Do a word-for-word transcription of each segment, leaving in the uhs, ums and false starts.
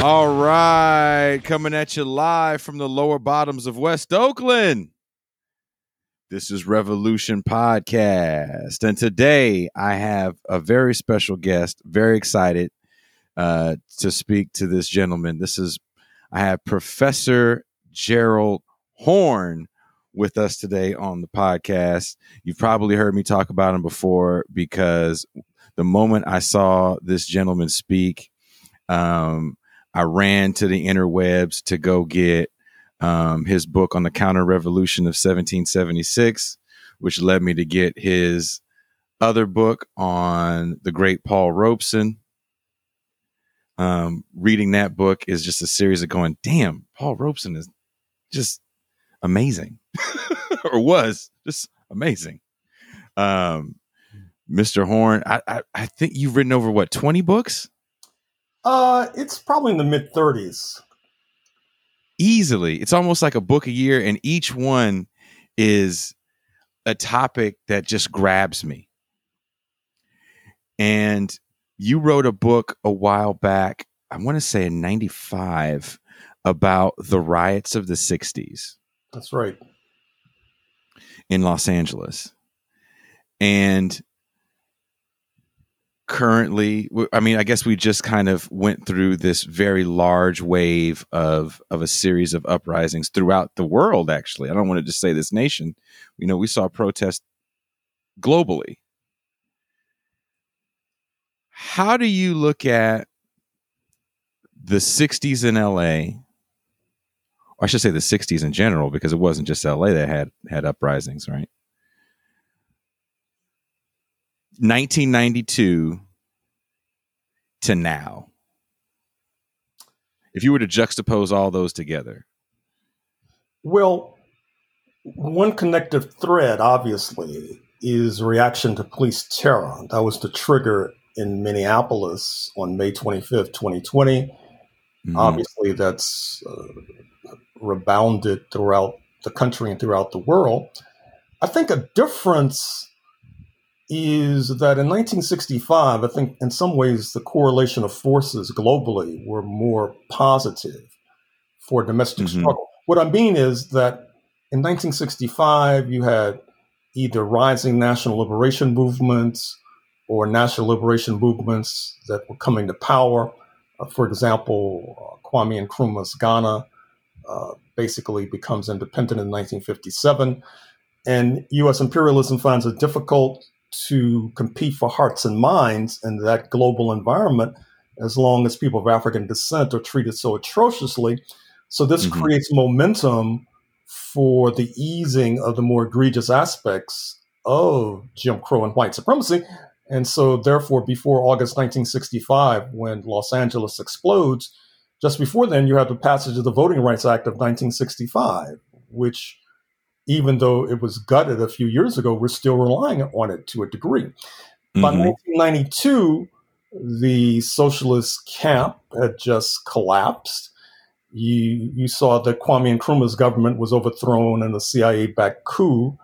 All right, coming at you live from the lower bottoms of West Oakland. This is Revolution Podcast, and today I have a very special guest. Very excited uh, to speak to this gentleman. This is I have Professor Gerald Horne with us today on the podcast. You've probably heard me talk about him before because the moment I saw this gentleman speak, um, I ran to the interwebs to go get um, his book on the counter-revolution of seventeen seventy-six, which led me to get his other book on the great Paul Robeson. Um, reading that book is just a series of going, damn, Paul Robeson is just amazing, or was just amazing. Um, Mister Horne, I, I, I think you've written over, what, twenty books? Uh, it's probably in the mid thirties. Easily. It's almost like a book a year, and each one is a topic that just grabs me. And you wrote a book a while back, I want to say in ninety-five, about the riots of the sixties. That's right. In Los Angeles. And currently, I mean, I guess we just kind of went through this very large wave of of a series of uprisings throughout the world, actually. I don't want to just say this nation. You know, we saw protests globally. How do you look at the sixties in L A? Or I should say the sixties in general, because it wasn't just L A that had, had uprisings, right? nineteen ninety-two to now. If you were to juxtapose all those together. Well, one connective thread, obviously, is reaction to police terror. That was the trigger in Minneapolis on May twenty-fifth, twenty twenty. Mm-hmm. Obviously, that's uh, rebounded throughout the country and throughout the world. I think a difference is that in nineteen sixty-five, I think in some ways the correlation of forces globally were more positive for domestic mm-hmm. struggle. What I mean is that in nineteen sixty-five, you had either rising national liberation movements or national liberation movements that were coming to power. Uh, for example, uh, Kwame Nkrumah's Ghana uh, basically becomes independent in nineteen fifty-seven, and U S imperialism finds it difficult to compete for hearts and minds in that global environment as long as people of African descent are treated so atrociously. So this mm-hmm. creates momentum for the easing of the more egregious aspects of Jim Crow and white supremacy. And so therefore, before August nineteen sixty-five, when Los Angeles explodes, just before then, you have the passage of the Voting Rights Act of nineteen sixty-five, which, even though it was gutted a few years ago, we're still relying on it to a degree. Mm-hmm. By nineteen ninety-two, the socialist camp had just collapsed. You, you saw that Kwame Nkrumah's government was overthrown in a C I A-backed coup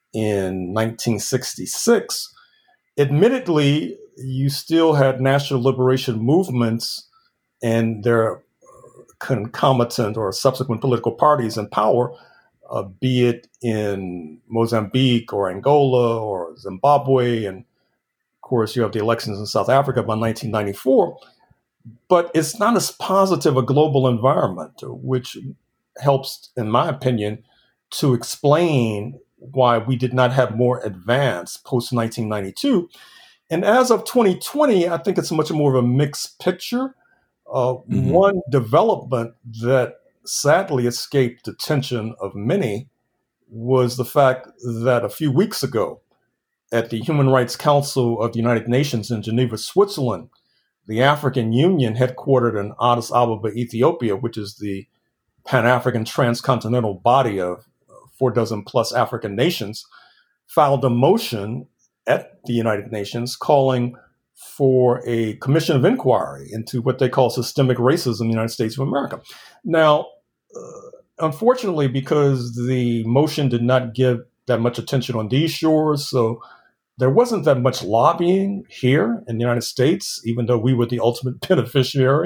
in nineteen sixty-six. Admittedly, you still had national liberation movements and their concomitant or subsequent political parties in power, Uh, be it in Mozambique or Angola or Zimbabwe. And of course, you have the elections in South Africa by nineteen ninety-four. But it's not as positive a global environment, which helps, in my opinion, to explain why we did not have more advance post nineteen ninety-two. And as of twenty twenty, I think it's much more of a mixed picture. Uh, mm-hmm. One development that sadly escaped the attention of many was the fact that a few weeks ago at the Human Rights Council of the United Nations in Geneva, Switzerland, the African Union, headquartered in Addis Ababa, Ethiopia, which is the Pan-African transcontinental body of four dozen plus African nations, filed a motion at the United Nations calling for a commission of inquiry into what they call systemic racism in the United States of America. Now, uh, unfortunately, because the motion did not give that much attention on these shores, so there wasn't that much lobbying here in the United States, even though we were the ultimate beneficiary.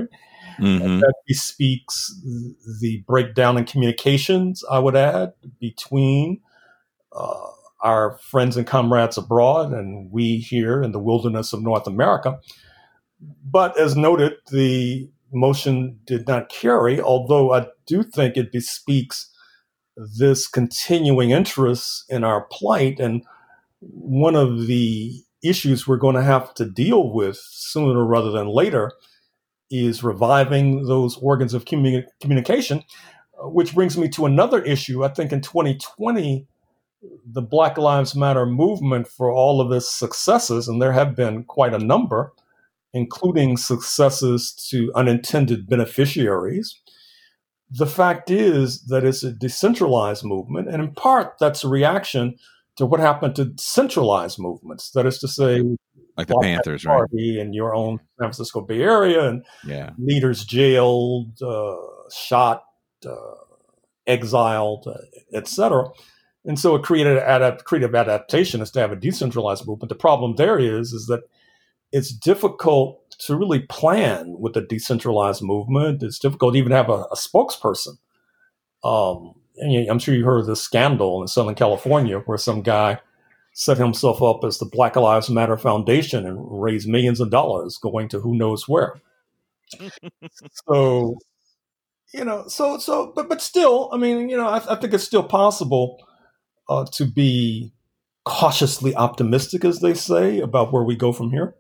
Mm-hmm. That bespeaks the breakdown in communications, I would add, between uh, our friends and comrades abroad and we here in the wilderness of North America. But as noted, the motion did not carry, although I do think it bespeaks this continuing interest in our plight. And one of the issues we're going to have to deal with sooner rather than later is reviving those organs of communi- communication, uh, which brings me to another issue. I think in twenty twenty, the Black Lives Matter movement, for all of its successes, and there have been quite a number, including successes to unintended beneficiaries, the fact is that it's a decentralized movement, and in part that's a reaction to what happened to centralized movements. That is to say, like the Panthers, right? Party in your own San Francisco Bay Area, and yeah. leaders jailed, uh, shot, uh, exiled, uh, et cetera. And so it created an adapt- creative adaptation is to have a decentralized movement. The problem there is, is that it's difficult to really plan with a decentralized movement. It's difficult to even have a, a spokesperson. Um, and I'm sure you heard of this scandal in Southern California where some guy set himself up as the Black Lives Matter Foundation and raised millions of dollars going to who knows where. So, you know, so, so, but, but still, I mean, you know, I, I think it's still possible uh, to be cautiously optimistic, as they say, about where we go from here.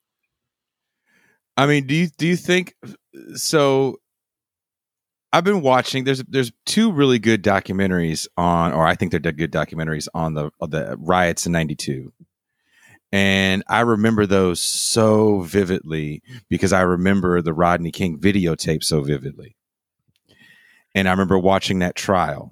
I mean, do you, do you think so? I've been watching. There's there's two really good documentaries on, or I think they're good documentaries on the the riots in ninety-two, and I remember those so vividly because I remember the Rodney King videotape so vividly, and I remember watching that trial,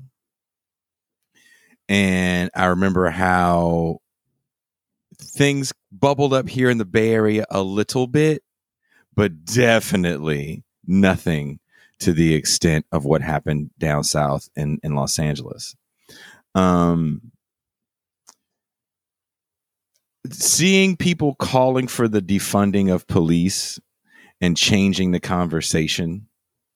and I remember how things bubbled up here in the Bay Area a little bit, but definitely nothing to the extent of what happened down south in, in Los Angeles. Um, seeing people calling for the defunding of police and changing the conversation,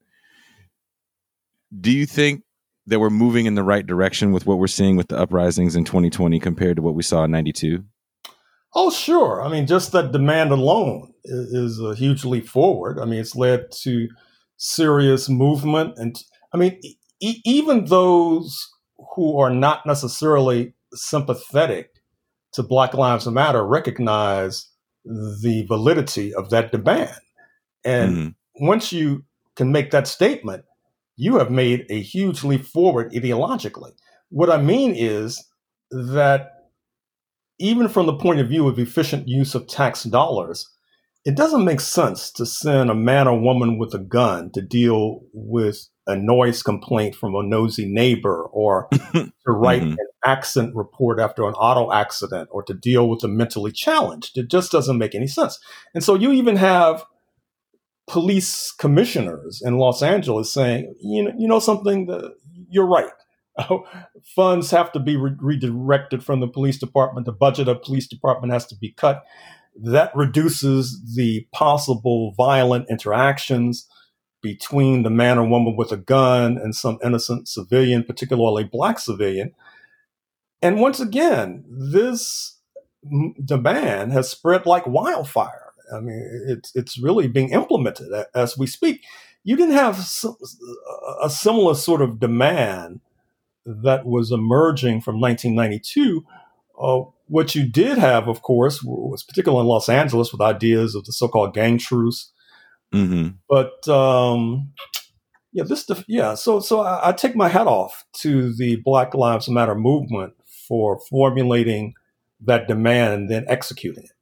do you think that we're moving in the right direction with what we're seeing with the uprisings in twenty twenty compared to what we saw in ninety-two? Oh, sure. I mean, just that demand alone is, is a huge leap forward. I mean, it's led to serious movement. And I mean, e- even those who are not necessarily sympathetic to Black Lives Matter recognize the validity of that demand. And mm-hmm. once you can make that statement, you have made a huge leap forward ideologically. What I mean is that even from the point of view of efficient use of tax dollars, it doesn't make sense to send a man or woman with a gun to deal with a noise complaint from a nosy neighbor, or to write mm-hmm. an accident report after an auto accident, or to deal with the mentally challenged. It just doesn't make any sense. And so you even have police commissioners in Los Angeles saying, you know, you know something, that you're right. Funds have to be re- redirected from the police department. The budget of police department has to be cut. That reduces the possible violent interactions between the man or woman with a gun and some innocent civilian, particularly black civilian. And once again, this demand has spread like wildfire. I mean, it's it's really being implemented as we speak. You didn't have a similar sort of demand that was emerging from nineteen ninety-two. Uh, what you did have, of course, was particularly in Los Angeles with ideas of the so-called gang truce. Mm-hmm. But um, yeah, this yeah. So so I, I take my hat off to the Black Lives Matter movement for formulating that demand and then executing it.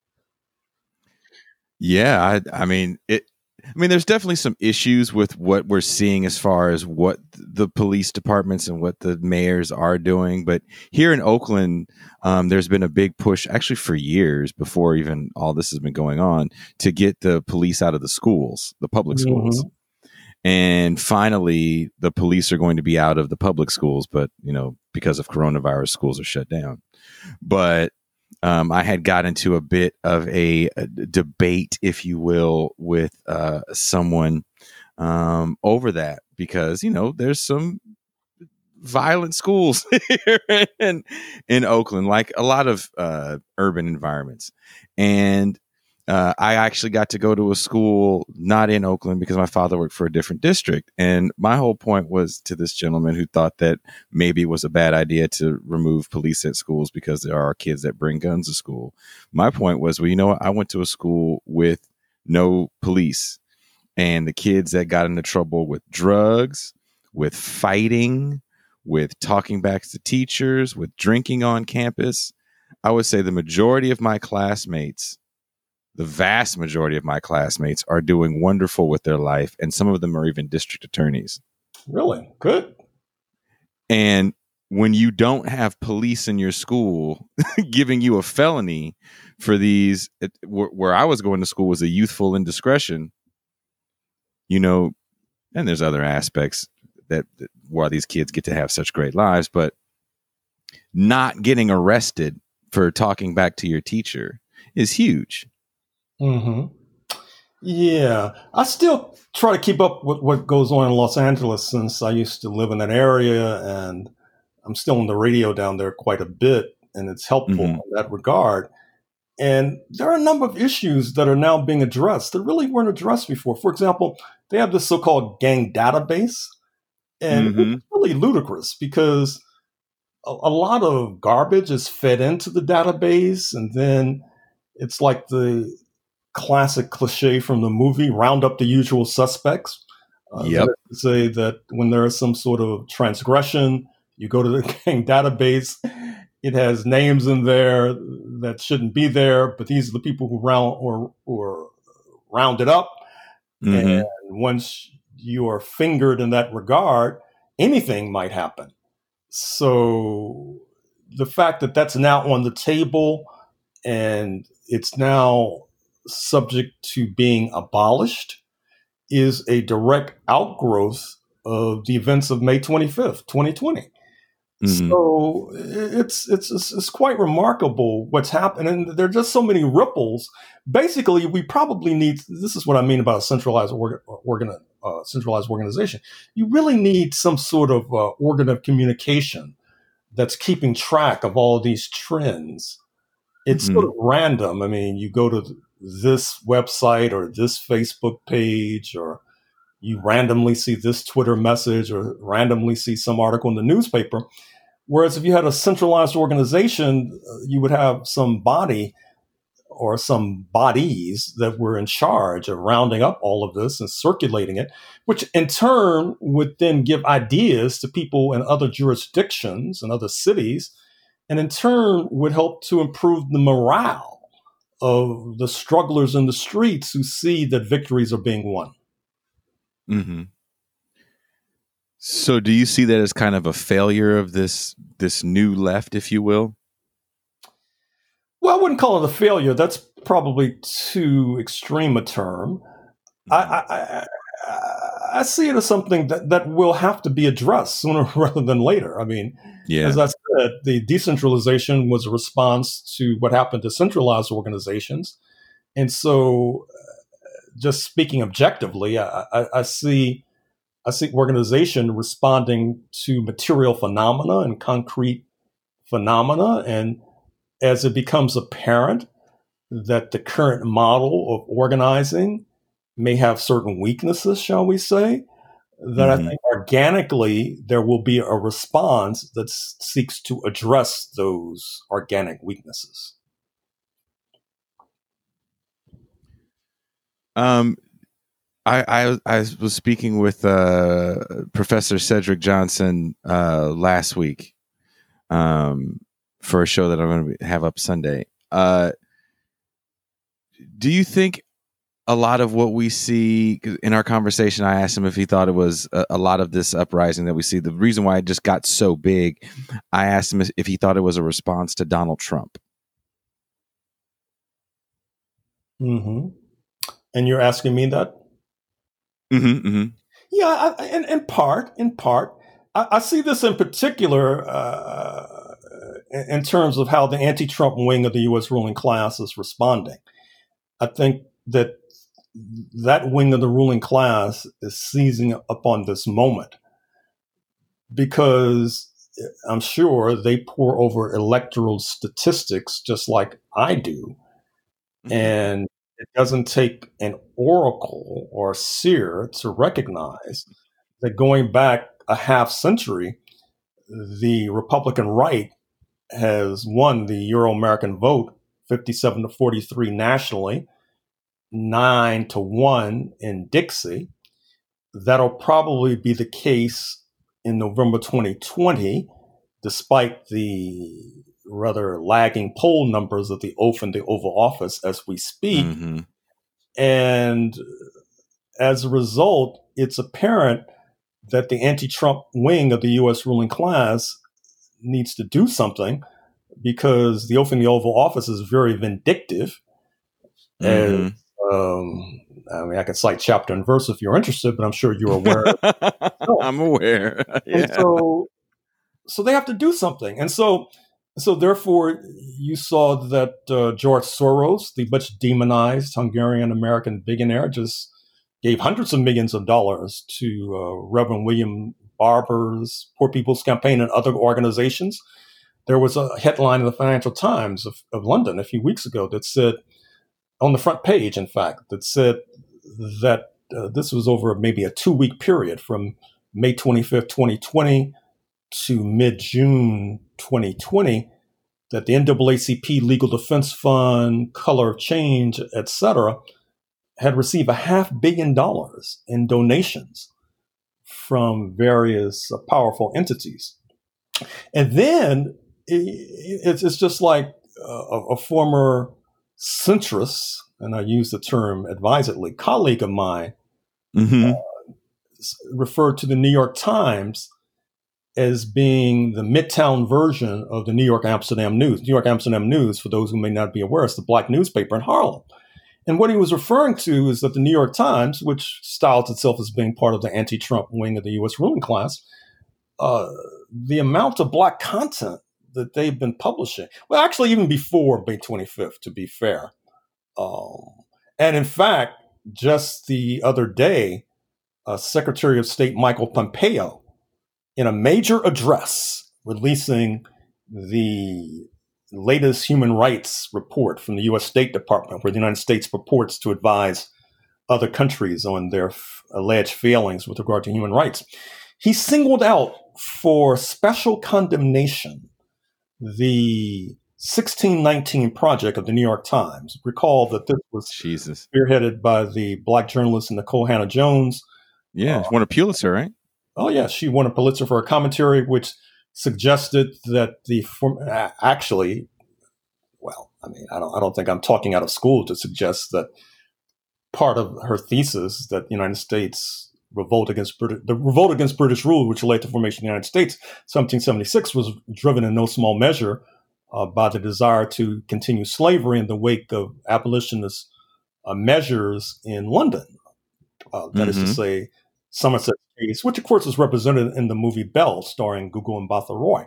Yeah, I, I mean it. I mean, there's definitely some issues with what we're seeing as far as what the police departments and what the mayors are doing. But here in Oakland, um, there's been a big push, actually for years before even all this has been going on, to get the police out of the schools, the public schools. Mm-hmm. And finally, the police are going to be out of the public schools. But, you know, because of coronavirus, schools are shut down. But Um, I had got into a bit of a, a debate, if you will, with uh, someone um, over that because, you know, there's some violent schools here in, in Oakland, like a lot of uh, urban environments. And uh, I actually got to go to a school not in Oakland because my father worked for a different district. And my whole point was to this gentleman who thought that maybe it was a bad idea to remove police at schools because there are kids that bring guns to school. My point was, well, you know what? I went to a school with no police, and the kids that got into trouble with drugs, with fighting, with talking back to teachers, with drinking on campus, I would say the majority of my classmates, the vast majority of my classmates are doing wonderful with their life. And some of them are even district attorneys. Really? Good. And when you don't have police in your school giving you a felony for these, it, where, where I was going to school was a youthful indiscretion, you know, and there's other aspects that, that why these kids get to have such great lives, but not getting arrested for talking back to your teacher is huge. Mm-hmm. Yeah, I still try to keep up with what goes on in Los Angeles since I used to live in that area, and I'm still on the radio down there quite a bit, and it's helpful Mm-hmm. in that regard. And there are a number of issues that are now being addressed that really weren't addressed before. For example, they have this so-called gang database, and Mm-hmm. it's really ludicrous because a, a lot of garbage is fed into the database, and then it's like the classic cliche from the movie, round up the usual suspects. Uh, Yep. that is to say that when there is some sort of transgression, you go to the gang database, it has names in there that shouldn't be there, but these are the people who round or, or rounded up. Mm-hmm. And once you are fingered in that regard, anything might happen. So the fact that that's now on the table and it's now subject to being abolished is a direct outgrowth of the events of May twenty-fifth, twenty twenty. Mm-hmm. So it's, it's it's it's quite remarkable what's happened, and there are just so many ripples. Basically, we probably need. This is what I mean about a centralized organ, organ uh, centralized organization. You really need some sort of uh, organ of communication that's keeping track of all these trends. It's Mm-hmm. sort of random. I mean, you go to this website or this Facebook page, or you randomly see this Twitter message or randomly see some article in the newspaper. Whereas if you had a centralized organization, you would have some body or some bodies that were in charge of rounding up all of this and circulating it, which in turn would then give ideas to people in other jurisdictions and other cities, and in turn would help to improve the morale of the strugglers in the streets who see that victories are being won. Mm-hmm. So do you see that as kind of a failure of this this new left, if you will? Well, I wouldn't call it a failure. That's probably too extreme a term. I, I, I, I see it as something that, that will have to be addressed sooner rather than later. I mean, Yeah. as I said, the decentralization was a response to what happened to centralized organizations. And so, just speaking objectively, I, I, I see I see organization responding to material phenomena and concrete phenomena. And as it becomes apparent that the current model of organizing may have certain weaknesses, shall we say, that Mm-hmm. I think organically there will be a response that s- seeks to address those organic weaknesses. Um, I, I I was speaking with uh, Professor Cedric Johnson uh, last week um, for a show that I'm going to have up Sunday. Uh, do you think a lot of what we see 'cause in our conversation, I asked him if he thought it was a, a lot of this uprising that we see. The reason why it just got so big, I asked him if he thought it was a response to Donald Trump. Mm-hmm. And you're asking me that? Mm-hmm, mm-hmm. Yeah, I, in, in part, in part, I, I see this in particular uh, in terms of how the anti-Trump wing of the U S ruling class is responding. I think that that wing of the ruling class is seizing upon this moment because I'm sure they pore over electoral statistics just like I do. Mm-hmm. And it doesn't take an oracle or a seer to recognize that going back a half century, the Republican right has won the Euro-American vote fifty-seven to forty-three nationally, nine to one in Dixie. That'll probably be the case in November twenty twenty, despite the rather lagging poll numbers of the oath and the Oval Office as we speak. Mm-hmm. And as a result, it's apparent that the anti-Trump wing of the U S ruling class needs to do something because the oath in the Oval Office is very vindictive. Mm-hmm. And um, I mean, I can cite chapter and verse if you're interested, but I'm sure you're aware. So, I'm aware. Yeah. And so, so they have to do something. And so, so therefore, you saw that uh, George Soros, the much demonized Hungarian-American billionaire, just gave hundreds of millions of dollars to uh, Reverend William Barber's Poor People's Campaign and other organizations. There was a headline in the Financial Times of, of London a few weeks ago that said, on the front page, in fact, that said that uh, this was over maybe a two-week period from May twenty-fifth, twenty twenty to mid-June twenty twenty, that the N double A C P Legal Defense Fund, Color of Change, et cetera, had received a half billion dollars in donations from various uh, powerful entities. And then it, it's, it's just like uh, a former centrist, and I use the term advisedly, colleague of mine, mm-hmm. uh, referred to the New York Times as being the Midtown version of the New York Amsterdam News. New York Amsterdam News, for those who may not be aware, is the black newspaper in Harlem. And what he was referring to is that the New York Times, which styles itself as being part of the anti-Trump wing of the U S ruling class, uh, the amount of black content that they've been publishing, well, actually even before May twenty-fifth, to be fair. Um, and in fact, just the other day, uh, Secretary of State Michael Pompeo, in a major address releasing the latest human rights report from the U S State Department, where the United States purports to advise other countries on their f- alleged failings with regard to human rights, he singled out for special condemnation the sixteen nineteen Project of the New York Times. Recall that this was Jesus. spearheaded by the black journalist Nicole Hannah-Jones. Yeah, uh, won a Pulitzer, right? Oh, yeah. She won a Pulitzer for a commentary which suggested that the form, actually, well, I mean, I don't, I don't think I'm talking out of school to suggest that part of her thesis that the United States revolt against British, the revolt against British rule, which led to the formation of the United States, seventeen seventy-six, was driven in no small measure uh, by the desire to continue slavery in the wake of abolitionist uh, measures in London. Uh, that mm-hmm. is to say, Somerset case, which of course is represented in the movie Belle, starring Gugu Mbatha Roy.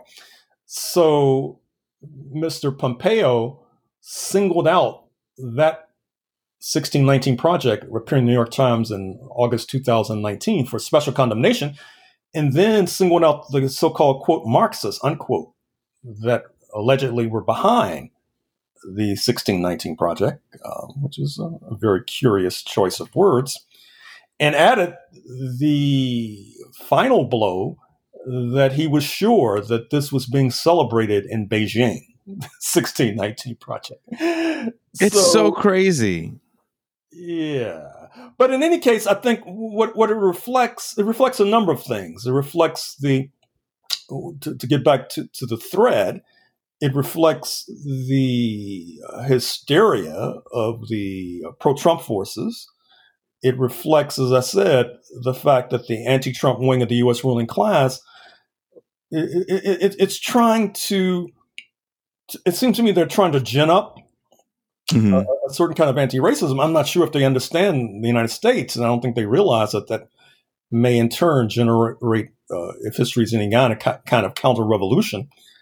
So Mister Pompeo singled out that sixteen nineteen Project, appearing in the New York Times in August two thousand nineteen, for special condemnation, and then singled out the so-called, quote, Marxists, unquote, that allegedly were behind the sixteen nineteen Project, uh, which is a, a very curious choice of words, and added the final blow that he was sure that this was being celebrated in Beijing, sixteen nineteen Project. It's so, so crazy. Yeah. But in any case, I think what, what it reflects, it reflects a number of things. It reflects the, to, to get back to, to the thread, it reflects the hysteria of the pro-Trump forces. It reflects, as I said, the fact that the anti-Trump wing of the U S ruling class, it, it, it, it's trying to, it seems to me they're trying to gin up mm-hmm. a, a certain kind of anti-racism. I'm not sure if they understand the United States, and I don't think they realize that that may in turn generate, uh, if history is any kind of, kind of counter-revolution,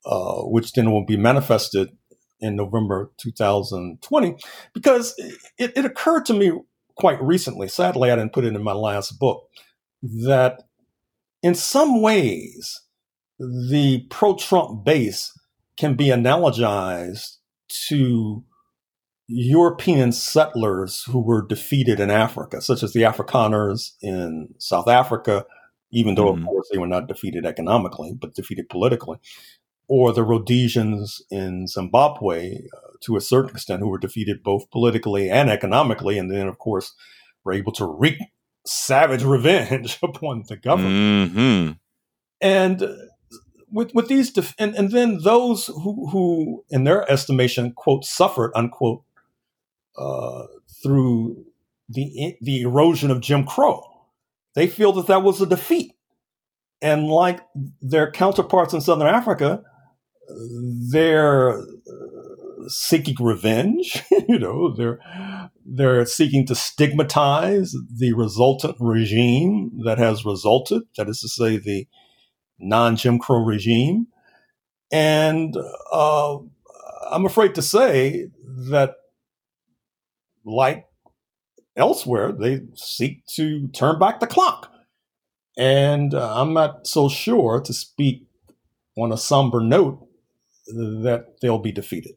uh, which then will be manifested in November two thousand twenty, because it, it occurred to me quite recently, sadly I didn't put it in my last book, that in some ways the pro-Trump base can be analogized to European settlers who were defeated in Africa, such as the Afrikaners in South Africa, even though, mm-hmm. of course, they were not defeated economically, but defeated politically, or the Rhodesians in Zimbabwe, uh, to a certain extent, who were defeated both politically and economically, and then, of course, were able to wreak savage revenge upon the government. Mm-hmm. And with with these, def- and, and then those who, who, in their estimation, quote, suffered, unquote, uh, through the the erosion of Jim Crow, they feel that that was a defeat. And like their counterparts in Southern Africa, they're seeking revenge. you know, they're they're seeking to stigmatize the resultant regime that has resulted. That is to say, the non-Jim Crow regime. And uh, I'm afraid to say that, like elsewhere, they seek to turn back the clock. And uh, I'm not so sure, to speak on a somber note, that they'll be defeated.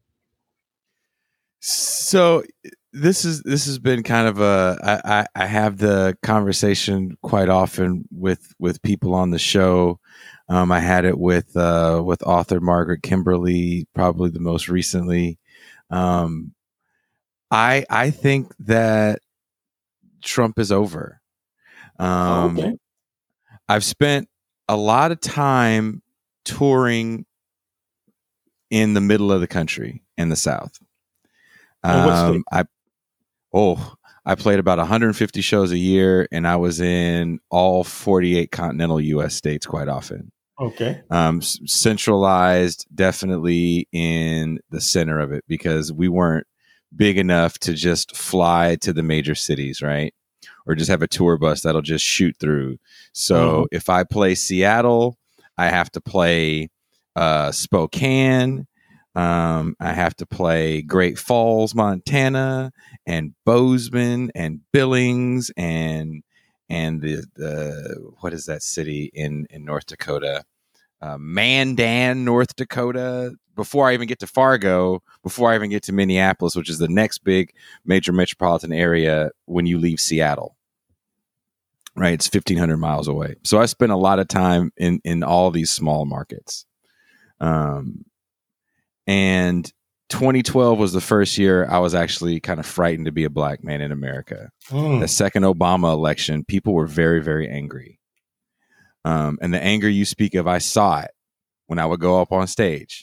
So this is this has been kind of a I, I have the conversation quite often with with people on the show. Um, I had it with uh, with author Margaret Kimberly, probably the most recently. Um, I I think that Trump is over. Um, okay. I've spent a lot of time touring in the middle of the country in the South. Um, I oh, I played about one hundred fifty shows a year, and I was in all forty-eight continental U S states quite often. Okay. Um, centralized, definitely in the center of it, because we weren't big enough to just fly to the major cities, right? Or just have a tour bus that'll just shoot through. So mm-hmm. if I play Seattle, I have to play uh, Spokane. Um, I have to play Great Falls, Montana, and Bozeman, and Billings, and and the the what is that city in in North Dakota? Uh, Mandan, North Dakota. Before I even get to Fargo, before I even get to Minneapolis, which is the next big major metropolitan area when you leave Seattle. Right, it's fifteen hundred miles away. So I spent a lot of time in in all these small markets. Um. And twenty twelve was the first year I was actually kind of frightened to be a black man in America. Mm. The second Obama election, people were very, very angry. Um, and the anger you speak of, I saw it when I would go up on stage.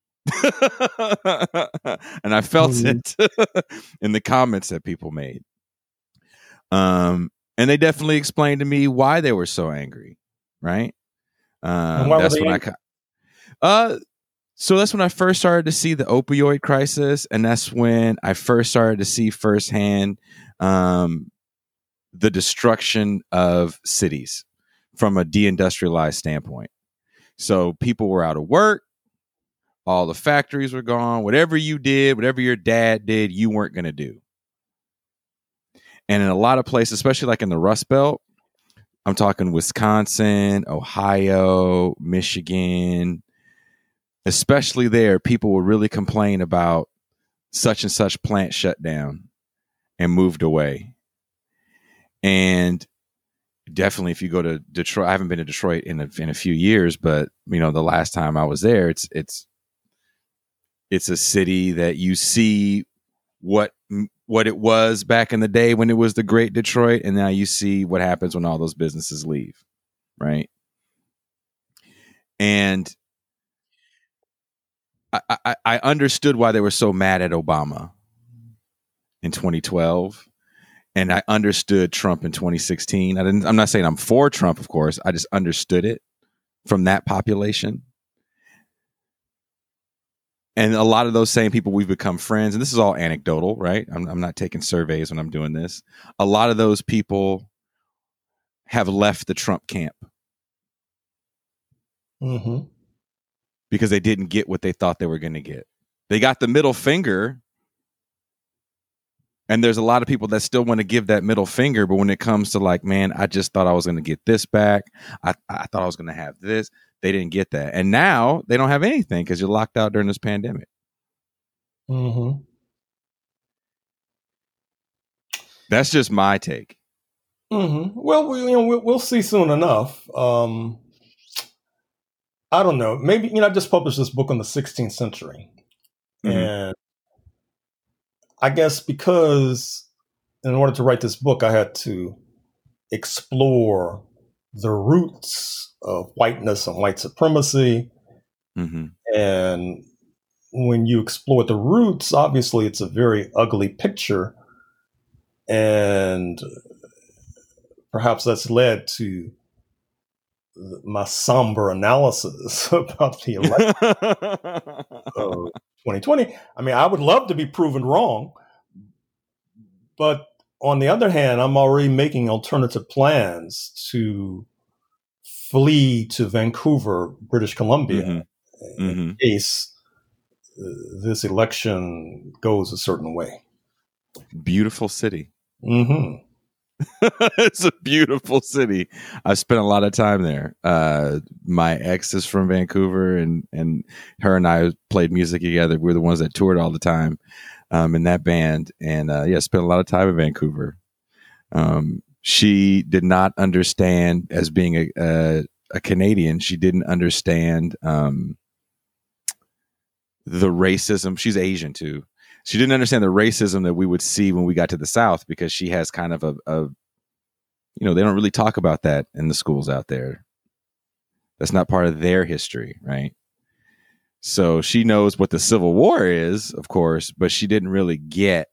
And I felt mm. it in the comments that people made. Um, and they definitely explained to me why they were so angry, right? Um, that's when angry? I... Uh, So that's when I first started to see the opioid crisis, and that's when I first started to see firsthand um, the destruction of cities from a deindustrialized standpoint. So people were out of work, all the factories were gone, whatever you did, whatever your dad did, you weren't going to do. And in a lot of places, especially like in the Rust Belt, I'm talking Wisconsin, Ohio, Michigan, especially there, people will really complain about such and such plant shut down and moved away. And definitely, if you go to Detroit, I haven't been to Detroit in a, in a few years, but you know, the last time I was there, it's it's it's a city that you see what what it was back in the day when it was the great Detroit, and now you see what happens when all those businesses leave, right? And I, I, I understood why they were so mad at Obama in twenty twelve, and I understood Trump in twenty sixteen. I didn't. I'm not saying I'm for Trump, of course. I just understood it from that population, and a lot of those same people we've become friends. And this is all anecdotal, right? I'm, I'm not taking surveys when I'm doing this. A lot of those people have left the Trump camp. Mm-hmm. because they didn't get what they thought they were going to get. They got the middle finger, and there's a lot of people that still want to give that middle finger, but when it comes to like, man, I just thought I was going to get this back. I, I thought I was going to have this. They didn't get that. And now they don't have anything because you're locked out during this pandemic. Mm-hmm. That's just my take. Mm-hmm. Well, we, you know, we'll, we'll see soon enough. Um, I don't know. Maybe, you know, I just published this book on the sixteenth century. Mm-hmm. And I guess because in order to write this book, I had to explore the roots of whiteness and white supremacy. Mm-hmm. And when you explore the roots, obviously it's a very ugly picture. And perhaps that's led to my somber analysis about the election of twenty twenty. I mean, I would love to be proven wrong, but on the other hand, I'm already making alternative plans to flee to Vancouver, British Columbia, mm-hmm. in mm-hmm. case uh, this election goes a certain way. Beautiful city. Mm-hmm. It's a beautiful city. I spent a lot of time there. Uh, my ex is from Vancouver, and and her and I played music together. We were the ones that toured all the time um, in that band, and uh, yeah, spent a lot of time in Vancouver. Um, she did not understand, as being a a, a Canadian, she didn't understand um, the racism. She's Asian too. She didn't understand the racism that we would see when we got to the South, because she has kind of a, a, you know, they don't really talk about that in the schools out there. That's not part of their history, right? So she knows what the Civil War is, of course, but she didn't really get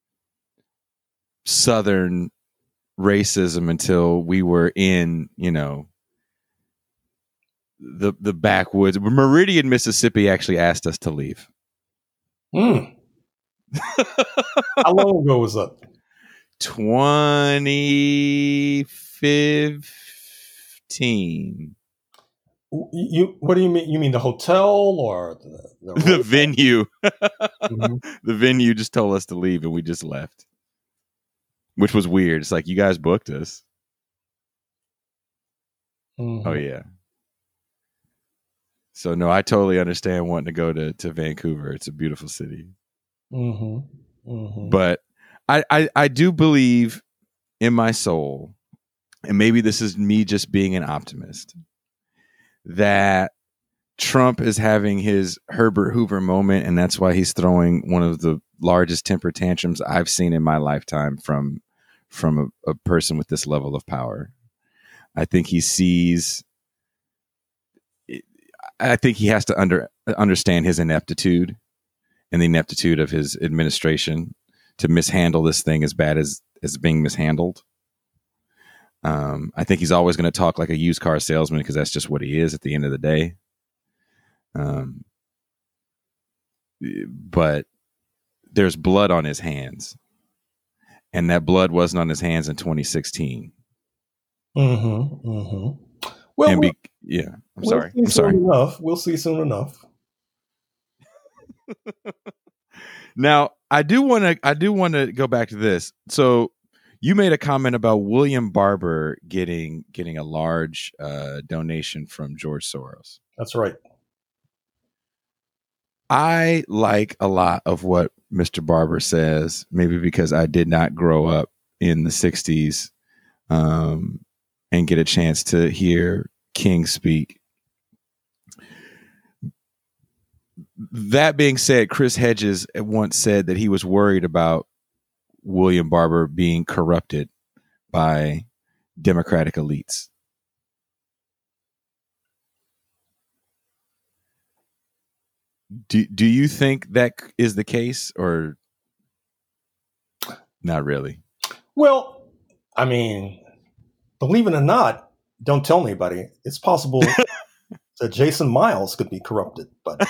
Southern racism until we were in, you know, the the backwoods. Meridian, Mississippi actually asked us to leave. Hmm. How long ago was that? twenty fifteen. You, what do you mean? You mean the hotel or the the, the venue? Mm-hmm. The venue just told us to leave, and we just left, which was weird. It's like, you guys booked us. Mm-hmm. Oh yeah. So no, I totally understand wanting to go to to Vancouver. It's a beautiful city. Mm-hmm. Mm-hmm. But I, I, I do believe in my soul, and maybe this is me just being an optimist, that Trump is having his Herbert Hoover moment, and that's why he's throwing one of the largest temper tantrums I've seen in my lifetime from from a, a person with this level of power. I think he sees. I think he has to under understand his ineptitude. And the ineptitude of his administration to mishandle this thing as bad as as being mishandled. Um, I think he's always going to talk like a used car salesman, because that's just what he is at the end of the day. Um, but there's blood on his hands, and that blood wasn't on his hands in twenty sixteen. Mm-hmm. Mm-hmm. Well, and be, we'll, yeah, I'm we'll sorry. See I'm soon sorry. Enough. We'll see soon enough. Now, I do want to I do want to go back to this. So you made a comment about William Barber getting getting a large uh, donation from George Soros. That's right. I like a lot of what Mister Barber says, maybe because I did not grow up in the sixties um, and get a chance to hear King speak. That being said, Chris Hedges once said that he was worried about William Barber being corrupted by Democratic elites. Do do you think that is the case, or not really? Well, I mean, believe it or not, don't tell anybody. It's possible that Jason Miles could be corrupted, but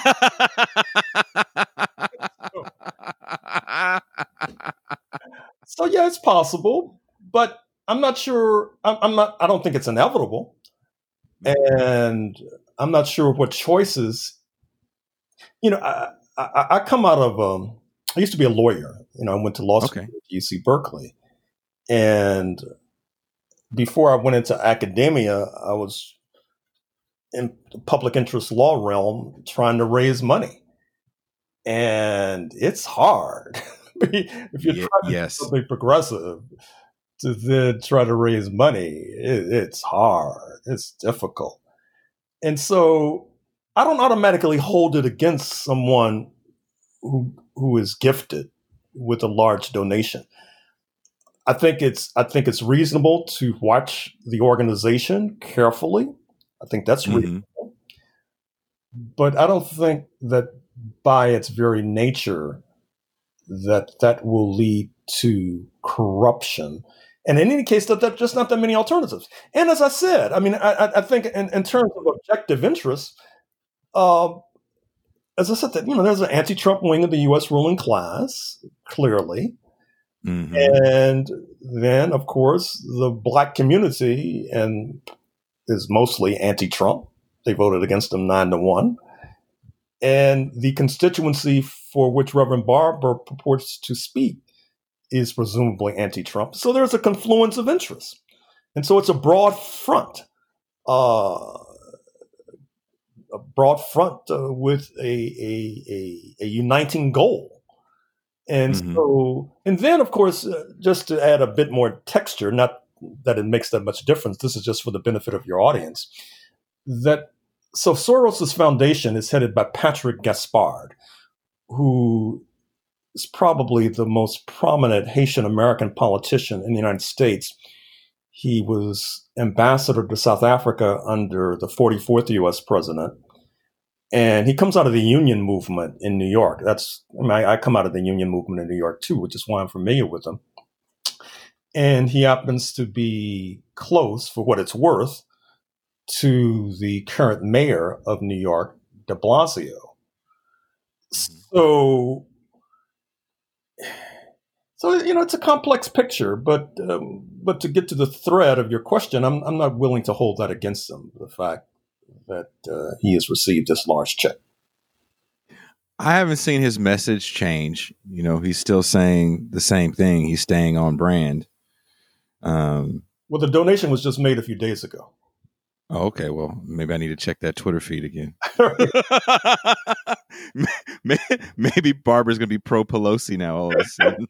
so yeah, it's possible, but I'm not sure. I'm, I'm not. I don't think it's inevitable, and I'm not sure what choices You know, I, I, I come out of, um, I used to be a lawyer. You know, I went to law school Okay. at U C Berkeley. And before I went into academia, I was in the public interest law realm trying to raise money. And it's hard. If you're Ye- trying to do yes. something progressive, to then try to raise money, it, it's hard. It's difficult. And so I don't automatically hold it against someone who who is gifted with a large donation. I think it's I think it's reasonable to watch the organization carefully. I think that's reasonable. Mhm. But I don't think that by its very nature that that will lead to corruption. And in any case, that there's just not that many alternatives. And as I said, I mean, I, I think in, in terms of objective interests, uh, as I said, that you know, there's an anti-Trump wing of the U S ruling class, clearly, Mhm. and then, of course, the black community and is mostly anti-Trump. They voted against him nine to one, and the constituency for which Reverend Barber purports to speak is presumably anti-Trump. So there's a confluence of interests. And so it's a broad front, uh, a broad front uh, with a, a, a, a uniting goal. And Mhm. so, and then, of course, uh, just to add a bit more texture, not that it makes that much difference, this is just for the benefit of your audience, that so Soros's foundation is headed by Patrick Gaspard, who is probably the most prominent Haitian American politician in the United States. He was ambassador to South Africa under the forty-fourth U S president. And he comes out of the union movement in New York. That's I, mean, I come out of the union movement in New York too, which is why I'm familiar with him. And he happens to be close, for what it's worth, to the current mayor of New York, de Blasio. So So you know it's a complex picture, but um, but to get to the thread of your question, I'm I'm not willing to hold that against him. The fact that uh, he has received this large check. I haven't seen his message change. You know, he's still saying the same thing. He's staying on brand. Um, Well, the donation was just made a few days ago. oh, okay. Well, maybe I need to check that Twitter feed again. Maybe Barbara's going to be pro Pelosi now all of a sudden.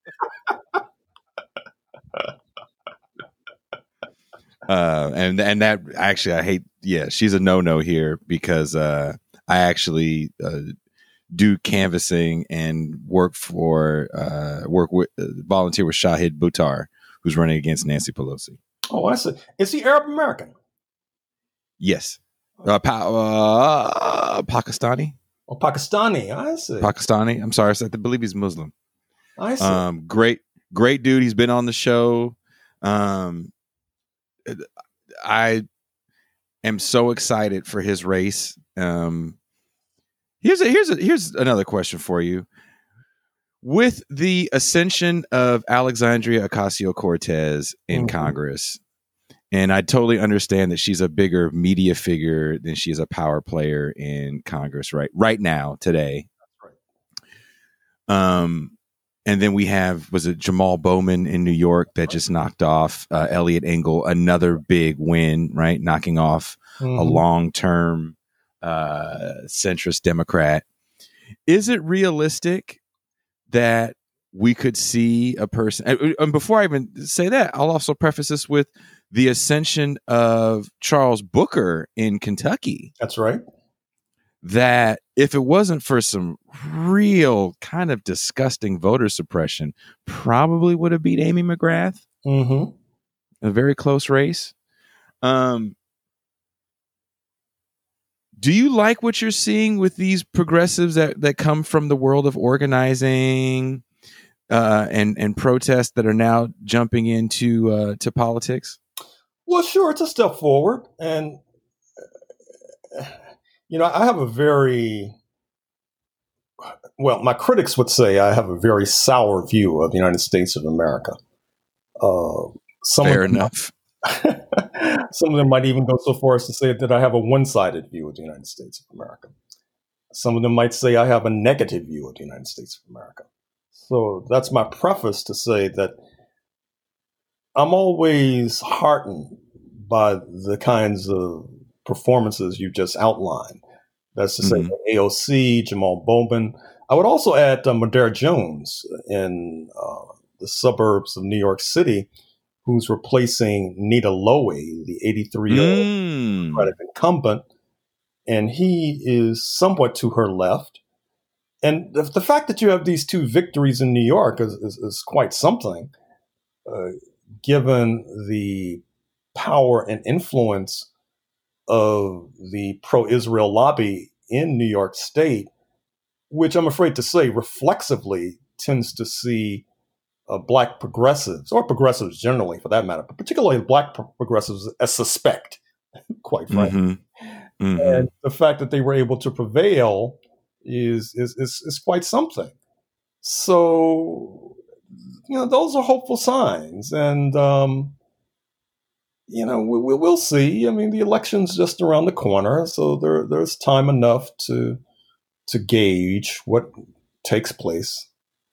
uh, and and that actually, I hate. Yeah, she's a no no here because uh, I actually uh, do canvassing and work for uh, work with uh, volunteer with Shahid Buttar, who's running against Nancy Pelosi. Oh, I see. Is he Arab American? Yes, uh, pa- uh, Pakistani. Oh, Pakistani. I see. Pakistani. I'm sorry, I believe he's Muslim. I see. Um, great, great dude. He's been on the show. Um, I am so excited for his race. Um, here's a, here's a, here's another question for you. With the ascension of Alexandria Ocasio-Cortez in mm-hmm. Congress, and I totally understand that she's a bigger media figure than she is a power player in Congress right right now today. That's right. Um, and then we have, was it Jamal Bowman in New York that just knocked off uh, Elliot Engel, another big win, right? Knocking off mm-hmm. a long-term uh, centrist Democrat. Is it realistic that we could see a person, and, and before I even say that, I'll also preface this with the ascension of Charles Booker in Kentucky. That's right. That if it wasn't for some real kind of disgusting voter suppression, probably would have beat Amy McGrath. Mm-hmm. A very close race. Um, do you like what you're seeing with these progressives that, that come from the world of organizing uh, and and protests that are now jumping into uh, to politics? Well, sure, it's a step forward, and you know, I have a very well. My critics would say I have a very sour view of the United States of America. Uh, some Fair of them, enough. Some of them might even go so far as to say that I have a one-sided view of the United States of America. Some of them might say I have a negative view of the United States of America. So that's my preface to say that I'm always heartened by the kinds of performances you just outlined. That's to say, Mhm. A O C, Jamal Bowman. I would also add uh, Modera Jones in uh, the suburbs of New York City, who's replacing Nita Lowey, the eighty-three-year-old Mm. Democratic incumbent, and he is somewhat to her left. And the, the fact that you have these two victories in New York is, is, is quite something, uh, given the power and influence of the pro-Israel lobby in New York State, which I'm afraid to say reflexively tends to see uh, black progressives, or progressives generally for that matter, but particularly black pro- progressives as suspect, quite frankly. Mm-hmm. Mm-hmm. And the fact that they were able to prevail is, is, is, is quite something. So, you know, those are hopeful signs. And, um, you know, we, we, we'll see. I mean, the election's just around the corner, so there, there's time enough to to gauge what takes place.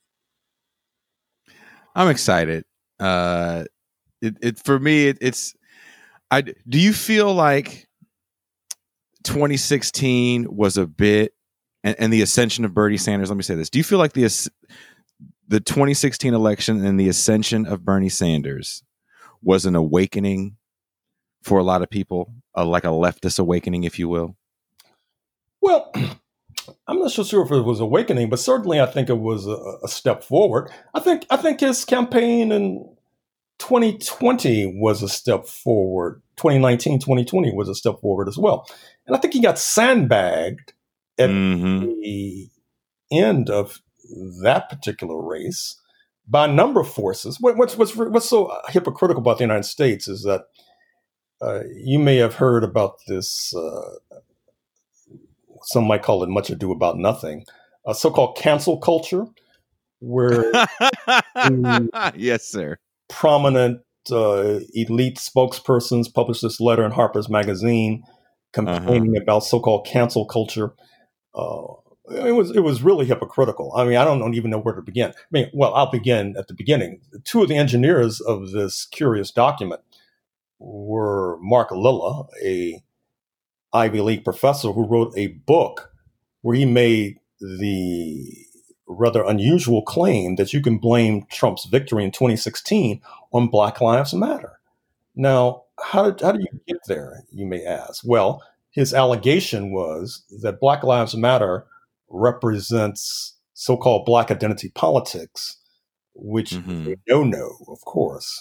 I'm excited. Uh, it, it for me, it, it's. I do you feel like twenty sixteen was a bit, and, and the ascension of Bernie Sanders. Let me say this: do you feel like the the twenty sixteen election and the ascension of Bernie Sanders was an awakening for a lot of people, uh, like a leftist awakening, if you will? Well, I'm not so sure if it was awakening, but certainly I think it was a, a step forward. I think I think his campaign in twenty twenty was a step forward. twenty nineteen, twenty twenty was a step forward as well. And I think he got sandbagged at Mm-hmm. the end of that particular race by a number of forces. What, what's, what's, what's so hypocritical about the United States is that uh, you may have heard about this, uh, some might call it much ado about nothing, a so-called cancel culture, where yes, sir. prominent uh, elite spokespersons published this letter in Harper's Magazine complaining uh-huh. about so-called cancel culture. Uh, it was it was really hypocritical. I mean, I don't even know where to begin. I mean, well, I'll begin at the beginning. Two of the engineers of this curious document were Mark Lilla, a Ivy League professor who wrote a book where he made the rather unusual claim that you can blame Trump's victory in twenty sixteen on Black Lives Matter. Now, how, how do you get there, you may ask? Well, his allegation was that Black Lives Matter represents so-called Black identity politics, which mm-hmm. is a no-no, of course.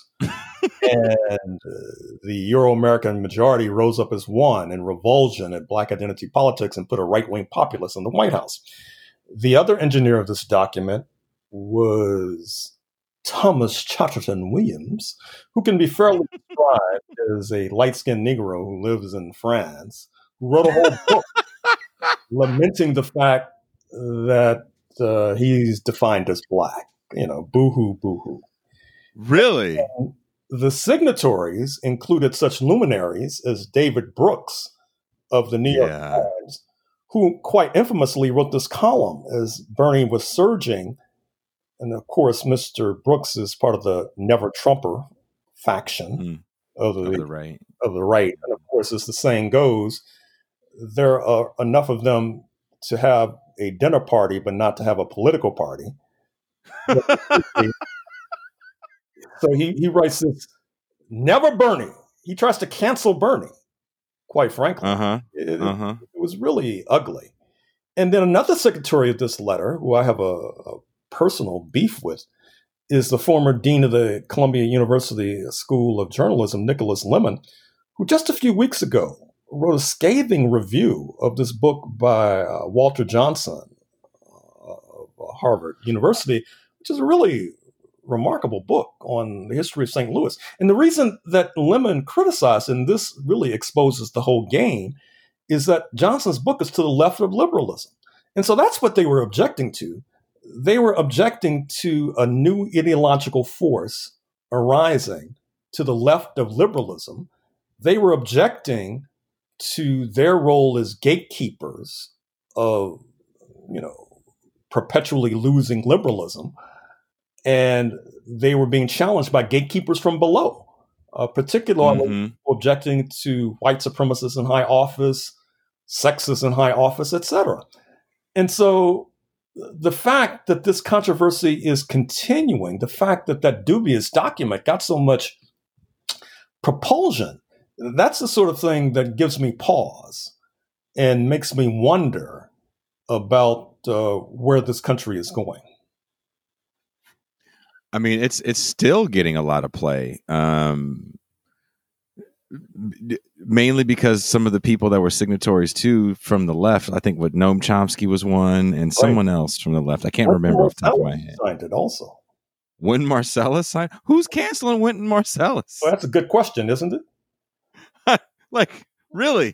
And uh, the Euro-American majority rose up as one in revulsion at Black identity politics and put a right-wing populist in the White House. The other engineer of this document was Thomas Chatterton Williams, who can be fairly described as a light-skinned Negro who lives in France, who wrote a whole book lamenting the fact that uh, he's defined as Black. You know, boo-hoo, boo-hoo. Really? And the signatories included such luminaries as David Brooks of the New York yeah. Times, who quite infamously wrote this column as Bernie was surging. And of course, Mister Brooks is part of the Never Trumper faction mm. of, the, of the right. Of the right. And of course, as the saying goes, there are enough of them to have a dinner party, but not to have a political party. So he, he writes this, never Bernie. He tries to cancel Bernie, quite frankly. Uh-huh. It, uh-huh. it, it was really ugly. And then another signatory of this letter, who I have a, a personal beef with, is the former dean of the Columbia University School of Journalism, Nicholas Lemon, who just a few weeks ago wrote a scathing review of this book by uh, Walter Johnson of uh, Harvard University, which is a really remarkable book on the history of Saint Louis. And the reason that Lemon criticized, and this really exposes the whole game, is that Johnson's book is to the left of liberalism. And so that's what they were objecting to. They were objecting to a new ideological force arising to the left of liberalism. They were objecting to their role as gatekeepers of, you know, perpetually losing liberalism. And they were being challenged by gatekeepers from below, uh, particularly Mm-hmm. objecting to white supremacists in high office, sexists in high office, et cetera. And so the fact that this controversy is continuing, the fact that that dubious document got so much propulsion, that's the sort of thing that gives me pause and makes me wonder about uh, where this country is going. I mean, it's it's still getting a lot of play, um, mainly because some of the people that were signatories too from the left, I think what Noam Chomsky was one, and someone right. else from the left. I can't Wynton remember off the top of Marsalis my head. Signed it also. Wynton Marsalis signed. Who's canceling Wynton Marsalis? Well, that's a good question, isn't it? Like, really?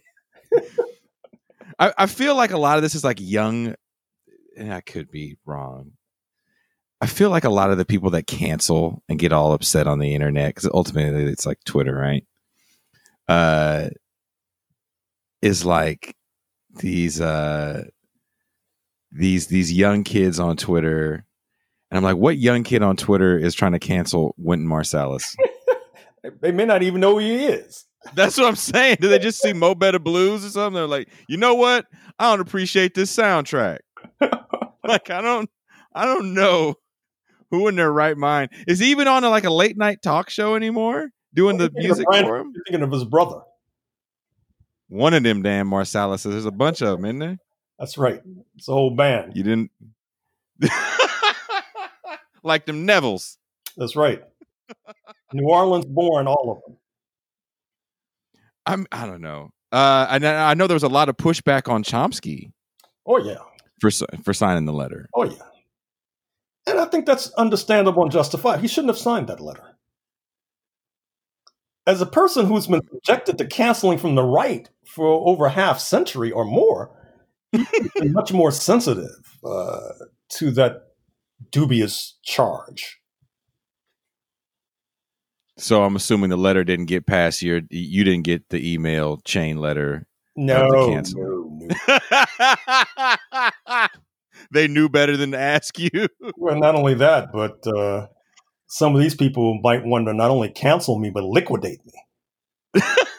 I, I feel like a lot of this is like young, and I could be wrong. I feel like a lot of the people that cancel and get all upset on the internet, because ultimately it's like Twitter, right? Uh, is like these uh, these these young kids on Twitter, and I'm like, what young kid on Twitter is trying to cancel Wynton Marsalis? They may not even know who he is. That's what I'm saying. Do they just see Mo Better Blues or something? They're like, you know what? I don't appreciate this soundtrack. Like, I don't, I don't know. Who in their right mind is he even on a, like a late night talk show anymore doing the music for him? You're thinking of his brother. One of them damn Marsalis. There's a bunch of them, isn't there? That's right. It's a whole band. You didn't like them Nevilles. That's right. New Orleans born, all of them. I'm. I don't know. Uh, I I know there was a lot of pushback on Chomsky. Oh yeah. For for signing the letter. Oh yeah. And I think that's understandable and justified. He shouldn't have signed that letter. As a person who's been subjected to canceling from the right for over a half century or more, he's been much more sensitive uh, to that dubious charge. So I'm assuming the letter didn't get past your, you didn't get the email chain letter. No, no, no. They knew better than to ask you. Well, not only that, but uh, some of these people might want to not only cancel me, but liquidate me.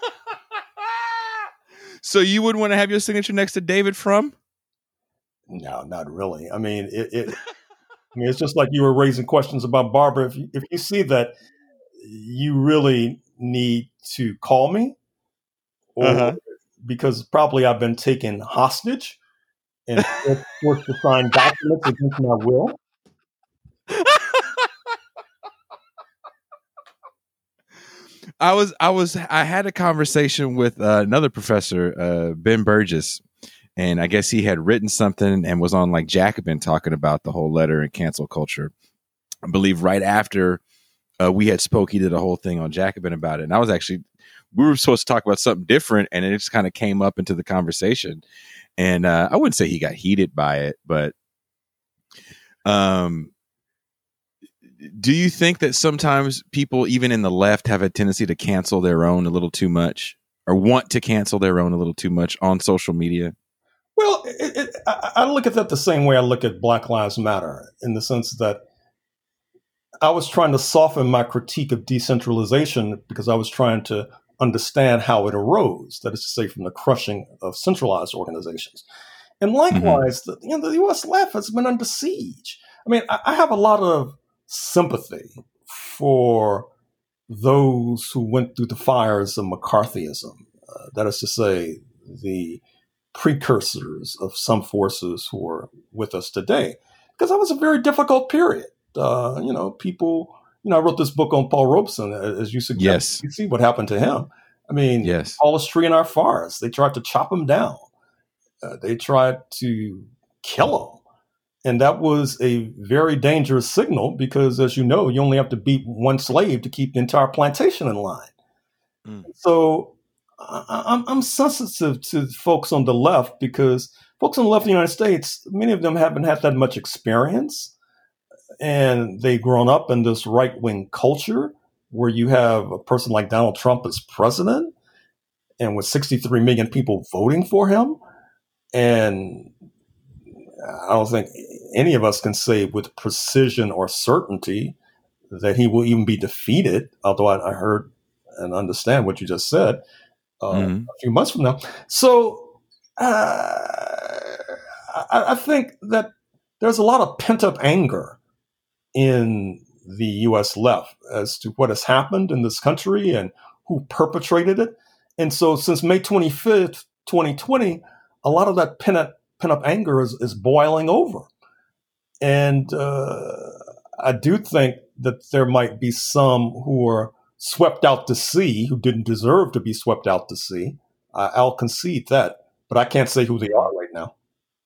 So you wouldn't want to have your signature next to David Frum? No, not really. I mean, it, it, I mean, it's just like you were raising questions about Barbara. If you, if you see that you really need to call me, or uh-huh. because probably I've been taken hostage and forced to sign documents against my will. I was, I was, I had a conversation with uh, another professor, uh, Ben Burgess, and I guess he had written something and was on like Jacobin talking about the whole letter and cancel culture. I believe right after uh, we had spoke, he did a whole thing on Jacobin about it. And I was actually, we were supposed to talk about something different, and it just kind of came up into the conversation. And uh, I wouldn't say he got heated by it, but um, do you think that sometimes people, even in the left, have a tendency to cancel their own a little too much, or want to cancel their own a little too much on social media? Well, it, it, I, I look at that the same way I look at Black Lives Matter, in the sense that I was trying to soften my critique of decentralization because I was trying to understand how it arose, that is to say, from the crushing of centralized organizations. And likewise, mm-hmm. the, you know, the U S left has been under siege. I mean, I, I have a lot of sympathy for those who went through the fires of McCarthyism, uh, that is to say, the precursors of some forces who are with us today, because that was a very difficult period. Uh, you know, people, you know, I wrote this book on Paul Robeson, as you suggest. Yes. You see what happened to him. I mean, yes. tallest tree in our forest. They tried to chop him down. Uh, they tried to kill him. And that was a very dangerous signal because, as you know, you only have to beat one slave to keep the entire plantation in line. Mm. So I, I'm, I'm sensitive to folks on the left because folks on the left of the United States, many of them haven't had that much experience. And they've grown up in this right-wing culture where you have a person like Donald Trump as president and with sixty-three million people voting for him. And I don't think any of us can say with precision or certainty that he will even be defeated, although I, I heard and understand what you just said uh, Mm-hmm. a few months from now. So uh, I, I think that there's a lot of pent-up anger in the U S left as to what has happened in this country and who perpetrated it. And so since May twenty-fifth, twenty twenty, a lot of that pent-up, pent-up anger is, is boiling over. And uh, I do think that there might be some who are swept out to sea who didn't deserve to be swept out to sea. Uh, I'll concede that, but I can't say who they are right now.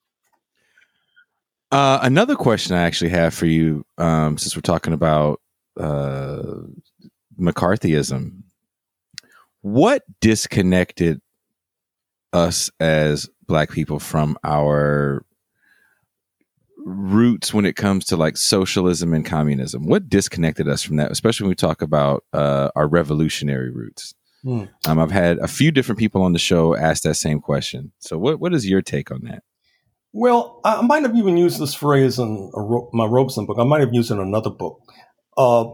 Uh, another question I actually have for you, um, since we're talking about uh, McCarthyism, what disconnected us as Black people from our roots when it comes to like socialism and communism? What disconnected us from that, especially when we talk about uh, our revolutionary roots? Hmm. Um, I've had a few different people on the show ask that same question. So what, what is your take on that? Well, I might have even used this phrase in a, my Robeson book. I might have used it in another book. Uh,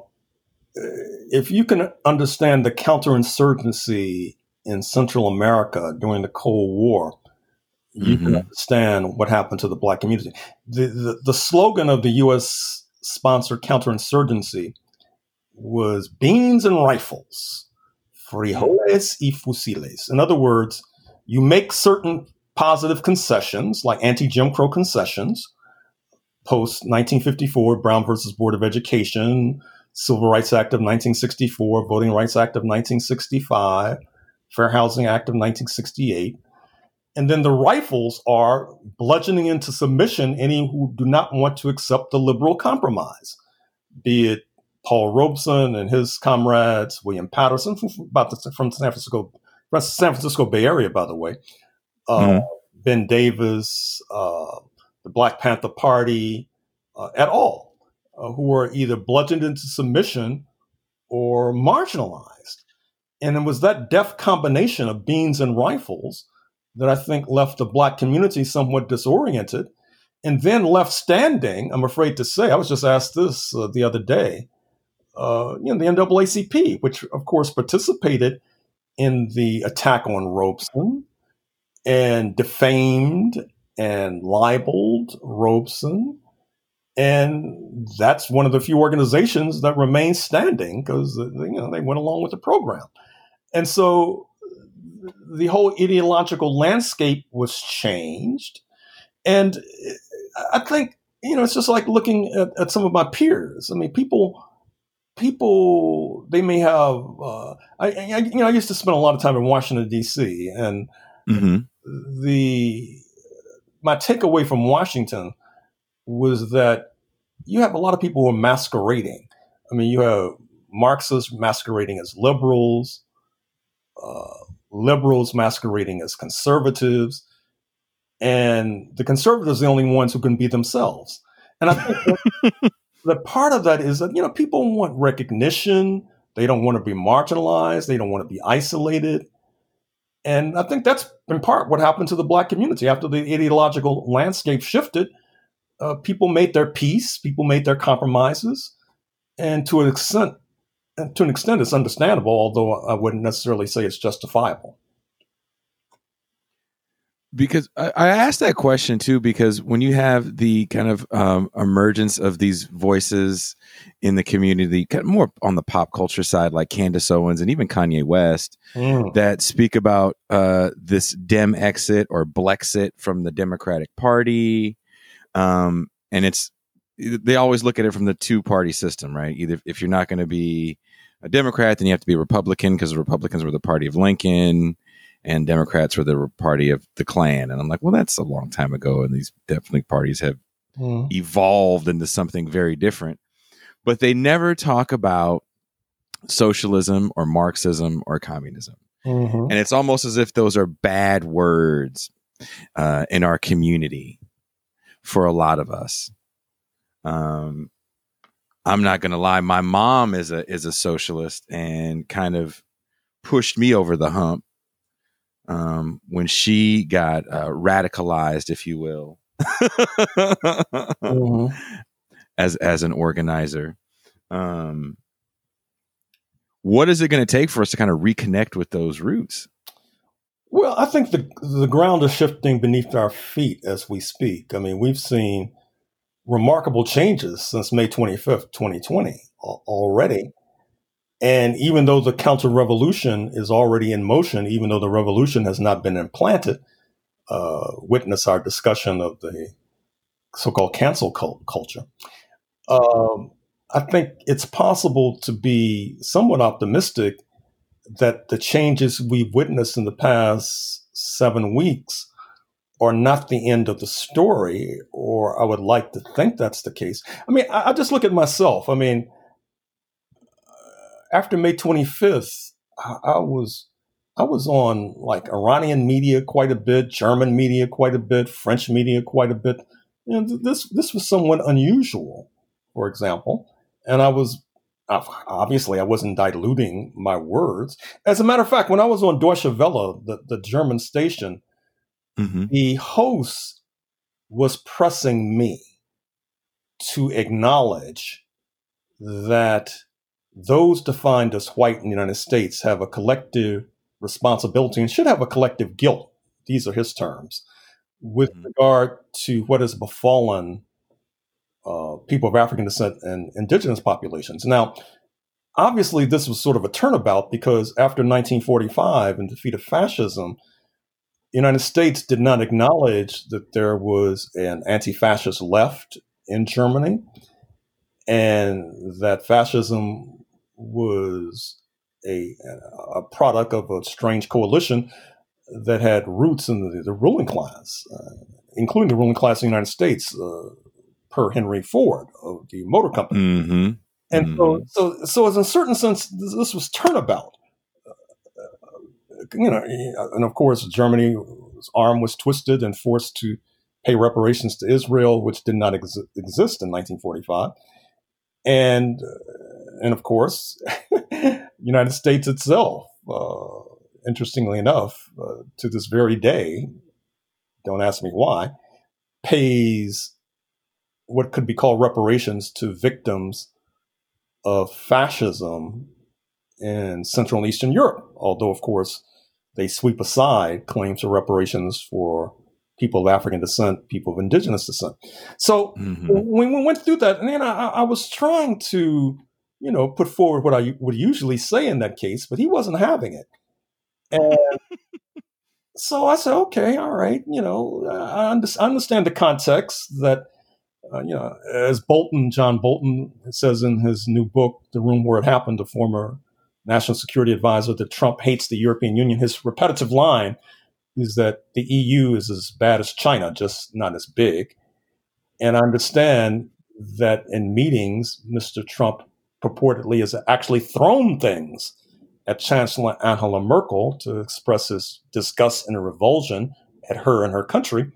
if you can understand the counterinsurgency in Central America during the Cold War, you mm-hmm. can understand what happened to the Black community. The, the, the slogan of the U S-sponsored counterinsurgency was beans and rifles, frijoles y fusiles. In other words, you make certain positive concessions, like anti-Jim Crow concessions, post nineteen fifty-four, Brown versus Board of Education, Civil Rights Act of nineteen sixty-four, Voting Rights Act of nineteen sixty-five, Fair Housing Act of nineteen sixty-eight. And then the rifles are bludgeoning into submission any who do not want to accept the liberal compromise, be it Paul Robeson and his comrades, William Patterson from, about the, from San Francisco, San Francisco Bay Area, by the way, uh, mm-hmm. Ben Davis, uh, the Black Panther Party, uh, et al., uh, who are either bludgeoned into submission or marginalized. And it was that deft combination of beans and rifles that I think left the Black community somewhat disoriented and then left standing, I'm afraid to say, I was just asked this uh, the other day, uh, you know, the N double A C P, which of course participated in the attack on Robeson and defamed and libeled Robeson. And that's one of the few organizations that remains standing because, you know, they went along with the program. And so the whole ideological landscape was changed. And I think, you know, it's just like looking at, at some of my peers. I mean, people, people, they may have, uh, I, I, you know, I used to spend a lot of time in Washington, D C, and mm-hmm. the, my takeaway from Washington was that you have a lot of people who are masquerading. I mean, you have Marxists masquerading as liberals, uh, liberals masquerading as conservatives, and the conservatives are the only ones who can be themselves. And I think that, that part of that is that, you know, people want recognition. They don't want to be marginalized. They don't want to be isolated. And I think that's in part what happened to the Black community. After the ideological landscape shifted, uh, people made their peace, people made their compromises, and to an extent, to an extent, it's understandable, although I wouldn't necessarily say it's justifiable. Because I, I asked that question too, because when you have the kind of um, emergence of these voices in the community, kind of more on the pop culture side, like Candace Owens and even Kanye West, mm. that speak about uh, this Dem exit or Blexit from the Democratic Party. Um, and it's, they always look at it from the two party system, right? Either if you're not going to be a Democrat, then you have to be a Republican because the Republicans were the party of Lincoln and Democrats were the party of the Klan. And I'm like, well, that's a long time ago. And these definitely parties have mm. evolved into something very different, but they never talk about socialism or Marxism or communism. Mm-hmm. And it's almost as if those are bad words uh, in our community for a lot of us. Um, I'm not going to lie. My mom is a, is a socialist and kind of pushed me over the hump um, when she got uh, radicalized, if you will, Mm-hmm. as as an organizer. Um, what is it going to take for us to kind of reconnect with those roots? Well, I think the the ground is shifting beneath our feet as we speak. I mean, we've seen remarkable changes since May twenty-fifth, twenty twenty already. And even though the counter-revolution is already in motion, even though the revolution has not been implanted, uh, witness our discussion of the so-called cancel cult- culture. Um, I think it's possible to be somewhat optimistic that the changes we've witnessed in the past seven weeks are not the end of the story, or I would like to think that's the case. I mean, I, I just look at myself. I mean, after May twenty-fifth, I, I was I was on like Iranian media quite a bit, German media quite a bit, French media quite a bit. And this this was somewhat unusual, for example. And I was obviously I wasn't diluting my words. As a matter of fact, when I was on Deutsche Welle, the, the German station, mm-hmm. the host was pressing me to acknowledge that those defined as white in the United States have a collective responsibility and should have a collective guilt. These are his terms with mm-hmm. regard to what has befallen uh, people of African descent and indigenous populations. Now, obviously, this was sort of a turnabout because after nineteen forty-five and defeat of fascism, the United States did not acknowledge that there was an anti-fascist left in Germany and that fascism was a, a product of a strange coalition that had roots in the, the ruling class, uh, including the ruling class in the United States, uh, per Henry Ford of the motor company. Mm-hmm. And mm-hmm. so, so, so, as in a certain sense, this, this was turnabout. Uh, you know, and of course, Germany's arm was twisted and forced to pay reparations to Israel, which did not ex- exist in nineteen forty-five. And, uh, and of course, United States itself, uh, interestingly enough, uh, to this very day, don't ask me why, pays what could be called reparations to victims of fascism in Central and Eastern Europe. Although, of course, they sweep aside claims for reparations for people of African descent, people of indigenous descent. So mm-hmm. when we went through that, and then I, I was trying to, you know, put forward what I would usually say in that case, but he wasn't having it. And so I said, okay, all right, you know, I, under- I understand the context that, uh, you know, as Bolton, John Bolton says in his new book, The Room Where It Happened, the former national security advisor, that Trump hates the European Union. His repetitive line is that the E U is as bad as China, just not as big. And I understand that in meetings, Mister Trump purportedly has actually thrown things at Chancellor Angela Merkel to express his disgust and revulsion at her and her country.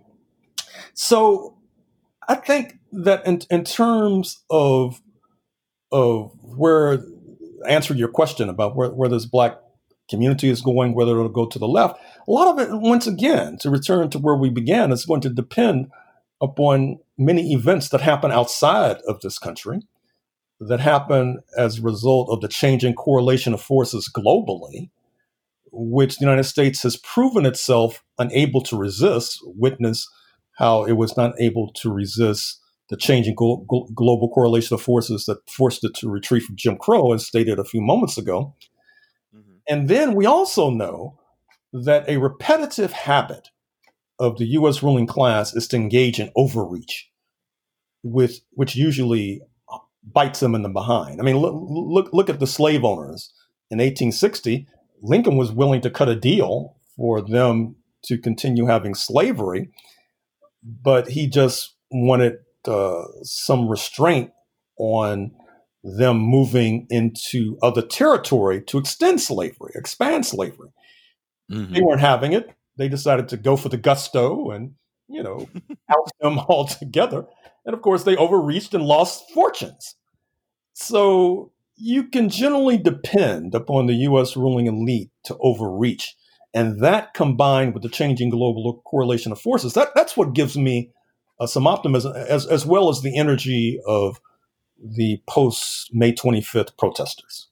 So I think that in, in terms of, of where, answer your question about where, where this Black community is going, whether it'll go to the left, a lot of it, once again, to return to where we began, is going to depend upon many events that happen outside of this country, that happen as a result of the changing correlation of forces globally, which the United States has proven itself unable to resist. Witness how it was not able to resist the changing glo- glo- global correlation of forces that forced it to retreat from Jim Crow, as stated a few moments ago. Mm-hmm. And then we also know that a repetitive habit of the U S ruling class is to engage in overreach, with which usually bites them in the behind. I mean, look, look, look at the slave owners. In eighteen sixty, Lincoln was willing to cut a deal for them to continue having slavery, but he just wanted uh, some restraint on them moving into other territory to extend slavery, expand slavery. Mm-hmm. They weren't having it. They decided to go for the gusto and, you know, oust them altogether. And of course, they overreached and lost fortunes. So you can generally depend upon the U S ruling elite to overreach. And that, combined with the changing global correlation of forces, that, that's what gives me uh, some optimism, as as well as the energy of the post May twenty-fifth protesters.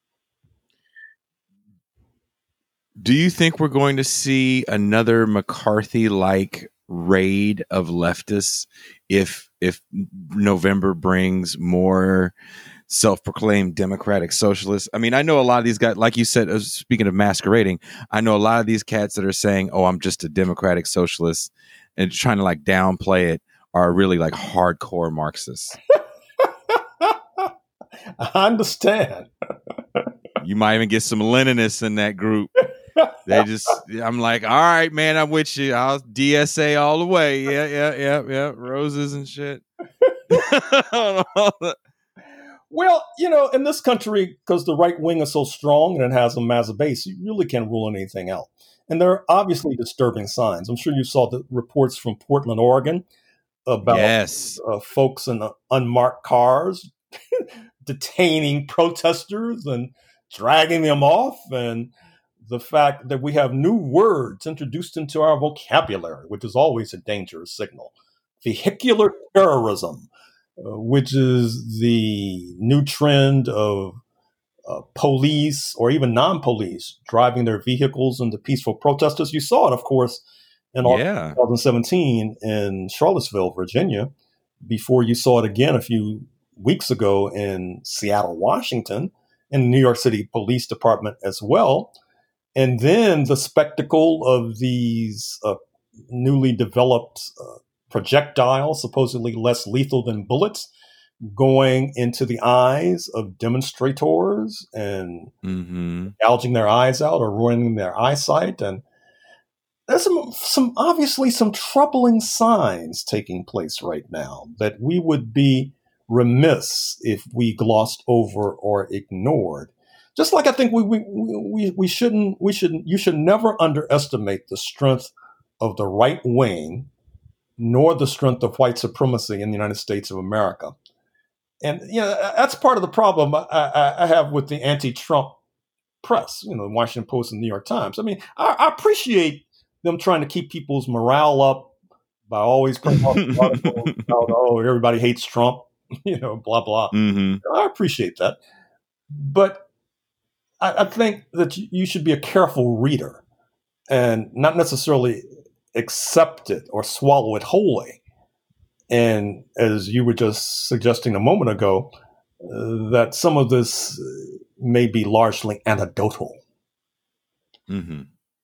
Do you think we're going to see another McCarthy-like raid of leftists if if November brings more self-proclaimed democratic socialists? I mean, I know a lot of these guys, like you said, uh, speaking of masquerading, I know a lot of these cats that are saying, oh, I'm just a democratic socialist and trying to like downplay it are really like hardcore Marxists. I understand. You might even get some Leninists in that group. They just, I'm like, all right, man, I'm with you. I'll D S A all the way. Yeah, yeah, yeah, yeah. Roses and shit. Well, you know, in this country, because the right wing is so strong and it has them as a base, you really can't rule anything out. And there are obviously disturbing signs. I'm sure you saw the reports from Portland, Oregon, about yes. uh, folks in uh, unmarked cars detaining protesters and dragging them off, and the fact that we have new words introduced into our vocabulary, which is always a dangerous signal. Vehicular terrorism, uh, which is the new trend of uh, police or even non-police driving their vehicles into peaceful protesters. You saw it, of course, in yeah. twenty seventeen in Charlottesville, Virginia, before you saw it again a few weeks ago in Seattle, Washington, in the New York City Police Department as well. And then the spectacle of these uh, newly developed uh, projectiles, supposedly less lethal than bullets, going into the eyes of demonstrators and mm-hmm. gouging their eyes out or ruining their eyesight. And there's some, some obviously some troubling signs taking place right now that we would be remiss if we glossed over or ignored. Just like I think we we we we shouldn't we shouldn't you should never underestimate the strength of the right wing, nor the strength of white supremacy in the United States of America. And you know that's part of the problem I, I, I have with the anti-Trump press, you know, the Washington Post and New York Times. I mean, I, I appreciate them trying to keep people's morale up by always putting out articles about, oh, everybody hates Trump, you know, blah blah. Mm-hmm. I appreciate that, but I think that you should be a careful reader and not necessarily accept it or swallow it wholly. And as you were just suggesting a moment ago, uh, that some of this may be largely anecdotal. Mm-hmm.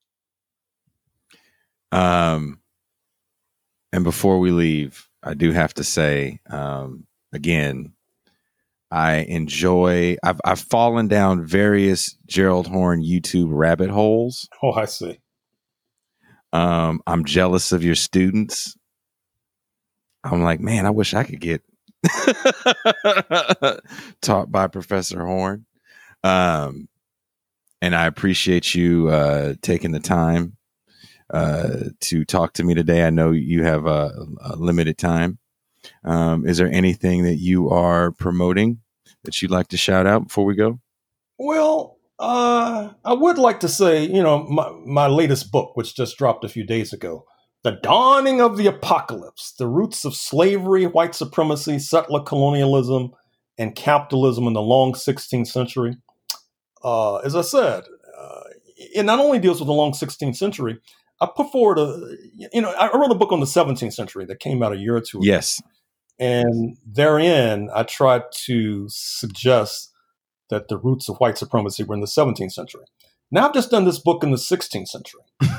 Um, and before we leave, I do have to say, um, again, I enjoy, I've, I've fallen down various Gerald Horne YouTube rabbit holes. Oh, I see. Um, I'm jealous of your students. I'm like, man, I wish I could get taught by Professor Horne. Um, and I appreciate you uh, taking the time uh, to talk to me today. I know you have a, a limited time. Um, is there anything that you are promoting that you'd like to shout out before we go? Well, uh, I would like to say, you know, my, my latest book, which just dropped a few days ago, The Dawning of the Apocalypse, The Roots of Slavery, White Supremacy, Settler Colonialism, and Capitalism in the Long sixteenth Century. Uh, as I said, uh, it not only deals with the long sixteenth century, I put forward a, you know, I wrote a book on the seventeenth century that came out a year or two ago. Yes. And therein, I tried to suggest that the roots of white supremacy were in the seventeenth century. Now I've just done this book in the sixteenth century.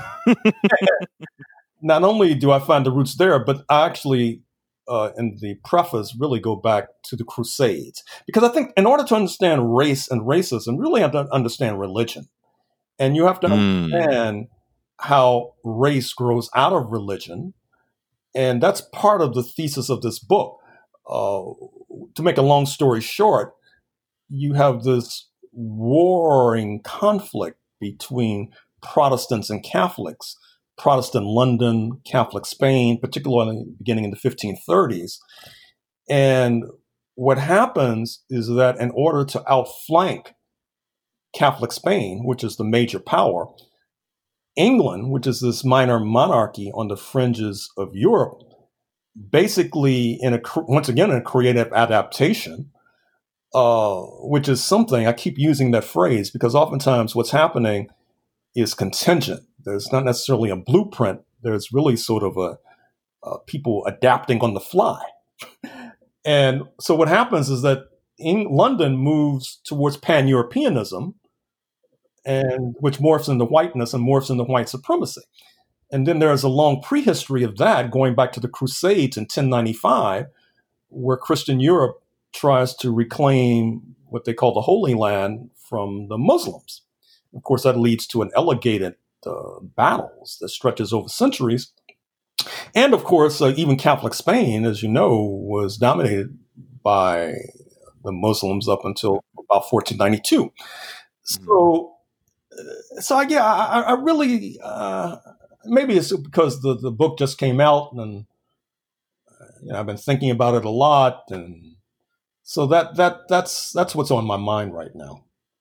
Not only do I find the roots there, but I actually, uh, in the preface, really go back to the Crusades. Because I think in order to understand race and racism, really have to understand religion. And you have to Mm. understand how race grows out of religion. And that's part of the thesis of this book. Uh, to make a long story short, you have this warring conflict between Protestants and Catholics, Protestant London, Catholic Spain, particularly beginning in the fifteen thirties. And what happens is that in order to outflank Catholic Spain, which is the major power, England, which is this minor monarchy on the fringes of Europe, basically in a once again in a creative adaptation, uh, which is something I keep using that phrase because oftentimes what's happening is contingent. There's not necessarily a blueprint. There's really sort of a uh, people adapting on the fly. And so what happens is that in London moves towards pan-Europeanism, and which morphs into whiteness and morphs into white supremacy. And then there's a long prehistory of that going back to the Crusades in ten ninety-five, where Christian Europe tries to reclaim what they call the Holy Land from the Muslims. Of course, that leads to an elegated uh, battles that stretches over centuries. And of course, uh, even Catholic Spain, as you know, was dominated by the Muslims up until about fourteen ninety-two. So, so yeah, I, I really, uh, maybe it's because the, the book just came out and uh, you know, I've been thinking about it a lot. And so that, that, that's, that's what's on my mind right now.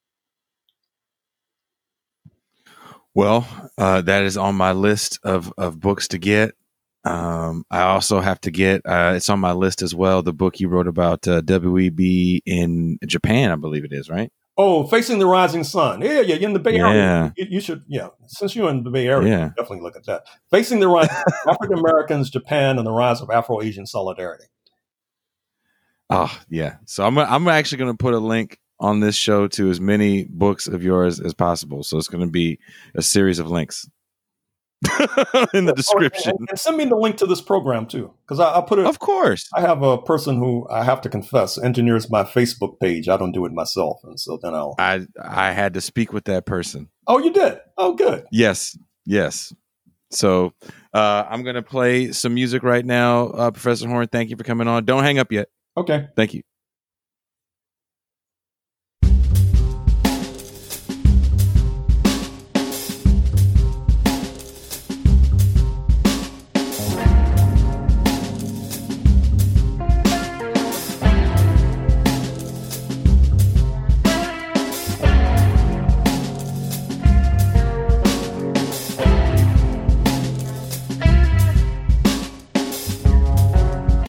Well, uh, that is on my list of, of books to get. Um, I also have to get, uh, it's on my list as well, the book you wrote about uh, W E B in Japan, I believe it is, right? Oh, Facing the Rising Sun. Yeah, yeah, you're in the Bay Yeah. Area. You, you should, yeah, since you're in the Bay Area, Yeah. definitely look at that. Facing the Rising African Americans, Japan, and the Rise of Afro-Asian Solidarity. Oh, yeah. So I'm, I'm actually going to put a link on this show to as many books of yours as possible. So it's going to be a series of links. in the description. Oh, and, and send me the link to this program too, because I, I put it. Of course, I have a person who I have to confess engineers my Facebook page. I don't do it myself, and so then I'll. I I had to speak with that person. Oh, you did? Oh, good. Yes, yes. So uh, I'm gonna play some music right now, uh, Professor Horn. Thank you for coming on. Don't hang up yet. Okay. Thank you.